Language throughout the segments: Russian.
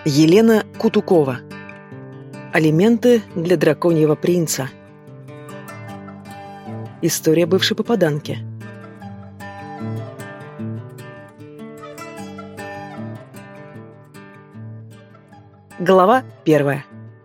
Елена Кутукова. Алименты для драконьего принца. История бывшей попаданки. Глава 1.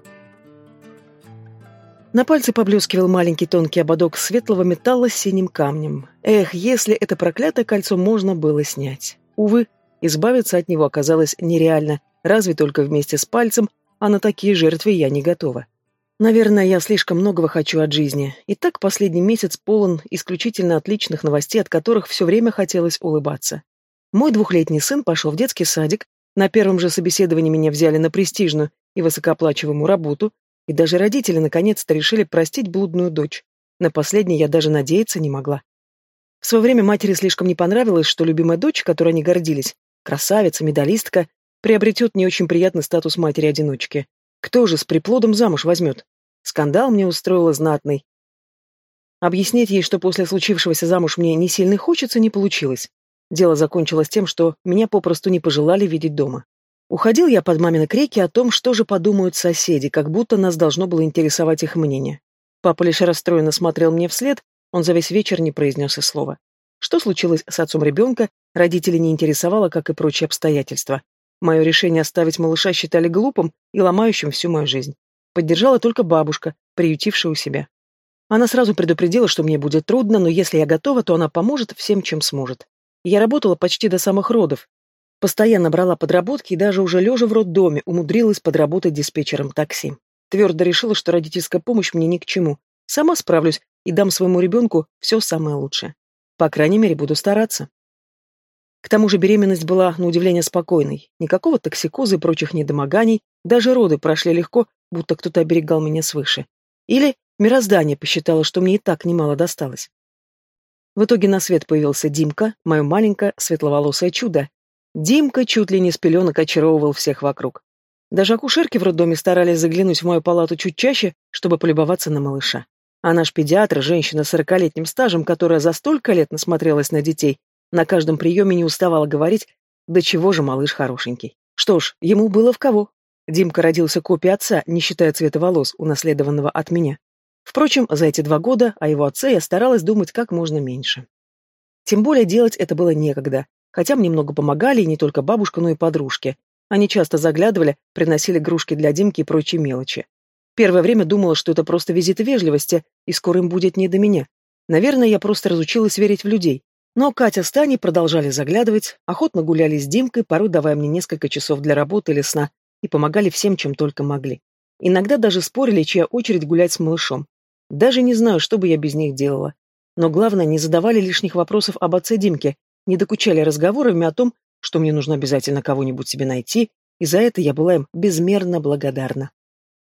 На пальце поблескивал маленький тонкий ободок светлого металла с синим камнем. Эх, если это проклятое кольцо можно было снять. Увы, избавиться от него оказалось нереально, разве только вместе с пальцем, а на такие жертвы я не готова. Наверное, я слишком многого хочу от жизни. И так последний месяц полон исключительно отличных новостей, от которых все время хотелось улыбаться. Мой 2-летний сын пошел в детский садик, на первом же собеседовании меня взяли на престижную и высокооплачиваемую работу, и даже родители наконец-то решили простить блудную дочь. На последнее я даже надеяться не могла. В свое время матери слишком не понравилось, что любимая дочь, которой они гордились, красавица, медалистка, приобретет не очень приятный статус матери-одиночки. Кто же с приплодом замуж возьмет? Скандал мне устроила знатный. Объяснить ей, что после случившегося замуж мне не сильно хочется, не получилось. Дело закончилось тем, что меня попросту не пожелали видеть дома. Уходил я под мамины крики о том, что же подумают соседи, как будто нас должно было интересовать их мнение. Папа лишь расстроенно смотрел мне вслед, он за весь вечер не произнес и слова. Что случилось с отцом ребенка, родителей не интересовало, как и прочие обстоятельства. Мое решение оставить малыша считали глупым и ломающим всю мою жизнь. Поддержала только бабушка, приютившая у себя. Она сразу предупредила, что мне будет трудно, но если я готова, то она поможет всем, чем сможет. Я работала почти до самых родов. Постоянно брала подработки и даже уже лежа в роддоме умудрилась подработать диспетчером такси. Твердо решила, что родительская помощь мне ни к чему. Сама справлюсь и дам своему ребенку все самое лучшее. По крайней мере, буду стараться. К тому же беременность была, на удивление, спокойной. Никакого токсикоза и прочих недомоганий, даже роды прошли легко, будто кто-то оберегал меня свыше. Или мироздание посчитало, что мне и так немало досталось. В итоге на свет появился Димка, мое маленькое светловолосое чудо. Димка чуть ли не с пеленок очаровывал всех вокруг. Даже акушерки в роддоме старались заглянуть в мою палату чуть чаще, чтобы полюбоваться на малыша. А наш педиатр, женщина с 40-летним стажем, которая за столько лет насмотрелась на детей, на каждом приеме не уставала говорить, да чего же малыш хорошенький. Что ж, ему было в кого. Димка родился копией отца, не считая цвета волос, унаследованного от меня. Впрочем, за эти 2 года о его отце я старалась думать как можно меньше. Тем более делать это было некогда, хотя мне много помогали и не только бабушка, но и подружки. Они часто заглядывали, приносили игрушки для Димки и прочие мелочи. Первое время думала, что это просто визит вежливости, и скоро им будет не до меня. Наверное, я просто разучилась верить в людей. Но Катя с Таней продолжали заглядывать, охотно гуляли с Димкой, порой давая мне несколько часов для работы или сна, и помогали всем, чем только могли. Иногда даже спорили, чья очередь гулять с малышом. Даже не знаю, что бы я без них делала. Но главное, не задавали лишних вопросов об отце Димки, не докучали разговорами о том, что мне нужно обязательно кого-нибудь себе найти, и за это я была им безмерно благодарна.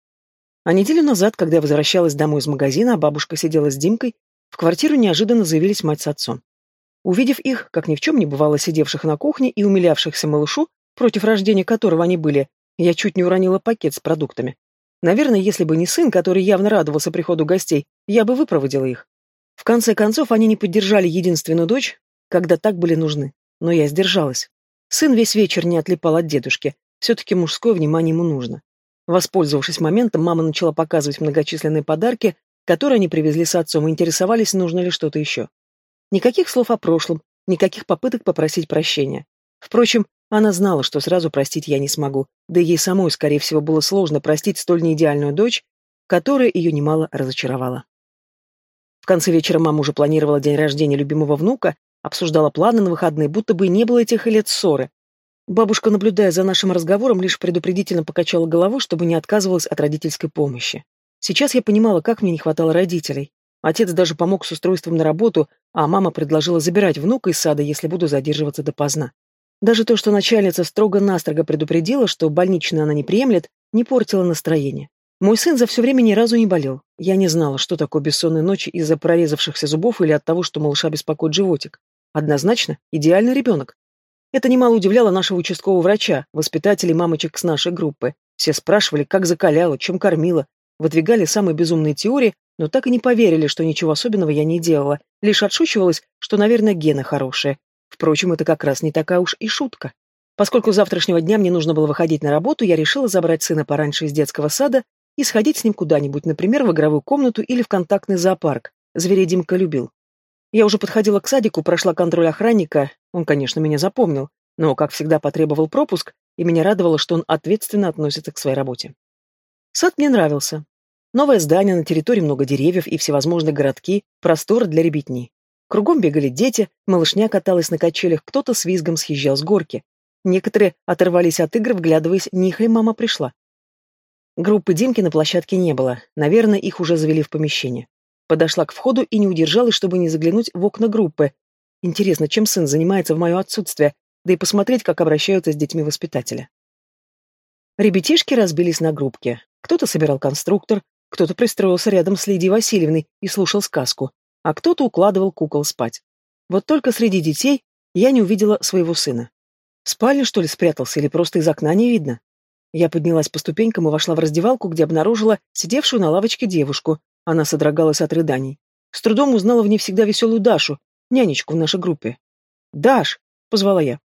А неделю назад, когда я возвращалась домой из магазина, а бабушка сидела с Димкой, в квартиру неожиданно заявились мать с отцом. Увидев их, как ни в чем не бывало сидевших на кухне и умилявшихся малышу, против рождения которого они были, я чуть не уронила пакет с продуктами. Наверное, если бы не сын, который явно радовался приходу гостей, я бы выпроводила их. В конце концов, они не поддержали единственную дочь, когда так были нужны. Но я сдержалась. Сын весь вечер не отлипал от дедушки. Все-таки мужское внимание ему нужно. Воспользовавшись моментом, мама начала показывать многочисленные подарки, которые они привезли с отцом, и интересовались, нужно ли что-то еще. Никаких слов о прошлом, никаких попыток попросить прощения. Впрочем, она знала, что сразу простить я не смогу, да и ей самой, скорее всего, было сложно простить столь неидеальную дочь, которая ее немало разочаровала. В конце вечера мама уже планировала день рождения любимого внука, обсуждала планы на выходные, будто бы и не было этих лет ссоры. Бабушка, наблюдая за нашим разговором, лишь предупредительно покачала головой, чтобы не отказывалась от родительской помощи. Сейчас я понимала, как мне не хватало родителей. Отец даже помог с устройством на работу, а мама предложила забирать внука из сада, если буду задерживаться допоздна. Даже то, что начальница строго-настрого предупредила, что больничную она не приемлет, не портило настроение. Мой сын за все время ни разу не болел. Я не знала, что такое бессонные ночи из-за прорезавшихся зубов или от того, что малыша беспокоит животик. Однозначно, идеальный ребенок. Это немало удивляло нашего участкового врача, воспитателей мамочек с нашей группы. Все спрашивали, как закаляла, чем кормила, выдвигали самые безумные теории, но так и не поверили, что ничего особенного я не делала, лишь отшучивалась, что, наверное, гены хорошие. Впрочем, это как раз не такая уж и шутка. Поскольку с завтрашнего дня мне нужно было выходить на работу, я решила забрать сына пораньше из детского сада и сходить с ним куда-нибудь, например, в игровую комнату или в контактный зоопарк. Зверей Димка любил. Я уже подходила к садику, прошла контроль охранника, он, конечно, меня запомнил, но, как всегда, потребовал пропуск, и меня радовало, что он ответственно относится к своей работе. Сад мне нравился. Новое здание, на территории много деревьев и всевозможные городки, простор для ребятни. Кругом бегали дети, малышня каталась на качелях, кто-то с визгом съезжал с горки. Некоторые оторвались от игр, вглядываясь, не их ли мама пришла. Группы Димки на площадке не было, наверное, их уже завели в помещение. Подошла к входу и не удержалась, чтобы не заглянуть в окна группы. Интересно, чем сын занимается в мое отсутствие, да и посмотреть, как обращаются с детьми воспитатели. Ребятишки разбились на группки. Кто-то собирал конструктор, кто-то пристроился рядом с Лидией Васильевной и слушал сказку, а кто-то укладывал кукол спать. Вот только среди детей я не увидела своего сына. В спальне, что ли, спрятался, или просто из окна не видно? Я поднялась по ступенькам и вошла в раздевалку, где обнаружила сидевшую на лавочке девушку. Она содрогалась от рыданий. С трудом узнала в ней всегда веселую Дашу, нянечку в нашей группе. «Даш!» — позвала я.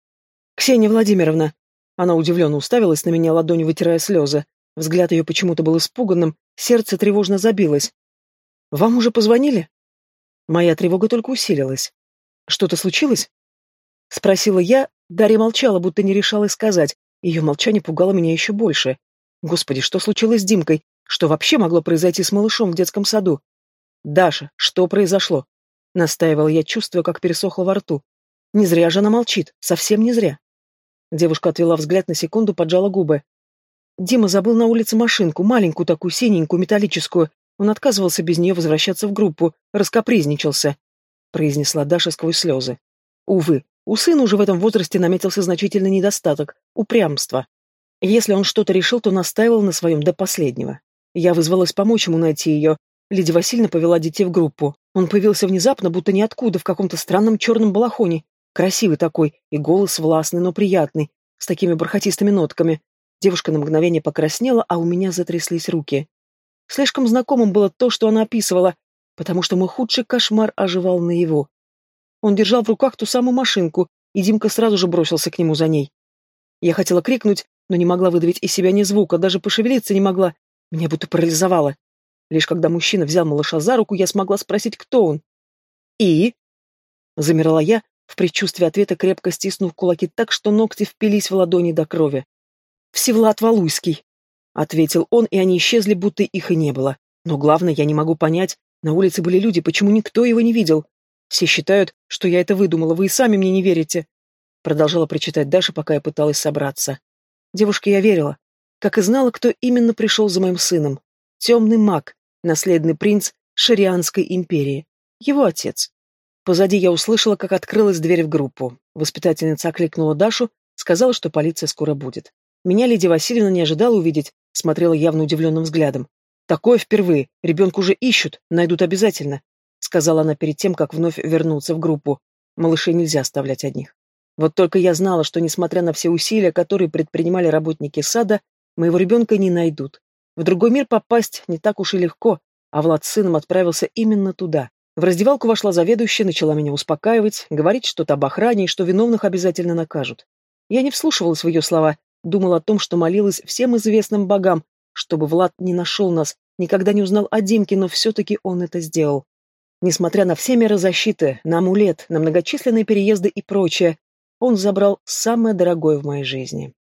«Ксения Владимировна!» Она удивленно уставилась на меня, ладонью вытирая слезы. Взгляд ее почему-то был испуганным, сердце тревожно забилось. «Вам уже позвонили?» Моя тревога только усилилась. «Что-то случилось?» — спросила я. Дарья молчала, будто не решалась сказать. Ее молчание пугало меня еще больше. Господи, что случилось с Димкой? Что вообще могло произойти с малышом в детском саду? «Даша, что произошло?» — настаивала я, чувствуя, как пересохло во рту. Не зря же она молчит, совсем не зря. Девушка отвела взгляд на секунду, поджала губы. Дима забыл на улице машинку, маленькую такую, синенькую, металлическую. Он отказывался без нее возвращаться в группу, раскапризничался, произнесла Даша сквозь слезы. Увы, у сына уже в этом возрасте наметился значительный недостаток — упрямство. Если он что-то решил, то настаивал на своем до последнего. Я вызвалась помочь ему найти ее. Лидия Васильевна повела детей в группу. Он появился внезапно, будто ниоткуда, в каком-то странном черном балахоне. Красивый такой, и голос властный, но приятный, с такими бархатистыми нотками. Девушка на мгновение покраснела, а у меня затряслись руки. Слишком знакомым было то, что она описывала, потому что мой худший кошмар оживал наяву. Он держал в руках ту самую машинку, и Димка сразу же бросился к нему за ней. Я хотела крикнуть, но не могла выдавить из себя ни звука, даже пошевелиться не могла. Меня будто парализовало. Лишь когда мужчина взял малыша за руку, я смогла спросить, кто он. «И?» Замерла я, в предчувствии ответа, крепко стиснув кулаки так, что ногти впились в ладони до крови. «Всевлад Валуйский», — ответил он, и они исчезли, будто их и не было. Но главное, я не могу понять, на улице были люди, почему никто его не видел? Все считают, что я это выдумала, вы и сами мне не верите. Продолжала прочитать Даша, пока я пыталась собраться. Девушке я верила, как и знала, кто именно пришел за моим сыном. Темный маг, наследный принц Шарианской империи. Его отец. Позади я услышала, как открылась дверь в группу. Воспитательница окликнула Дашу, сказала, что полиция скоро будет. Меня Лидия Васильевна не ожидала увидеть, смотрела явно удивленным взглядом. «Такое впервые. Ребенка уже ищут, найдут обязательно», — сказала она перед тем, как вновь вернуться в группу. Малышей нельзя оставлять одних. Вот только я знала, что, несмотря на все усилия, которые предпринимали работники сада, моего ребенка не найдут. В другой мир попасть не так уж и легко, а Влад с сыном отправился именно туда. В раздевалку вошла заведующая, начала меня успокаивать, говорить что-то об охране и что виновных обязательно накажут. Я не вслушивалась в ее слова, думала о том, что молилась всем известным богам, чтобы Влад не нашел нас, никогда не узнал о Димке, но все-таки он это сделал. Несмотря на все меры защиты, на амулет, на многочисленные переезды и прочее, он забрал самое дорогое в моей жизни.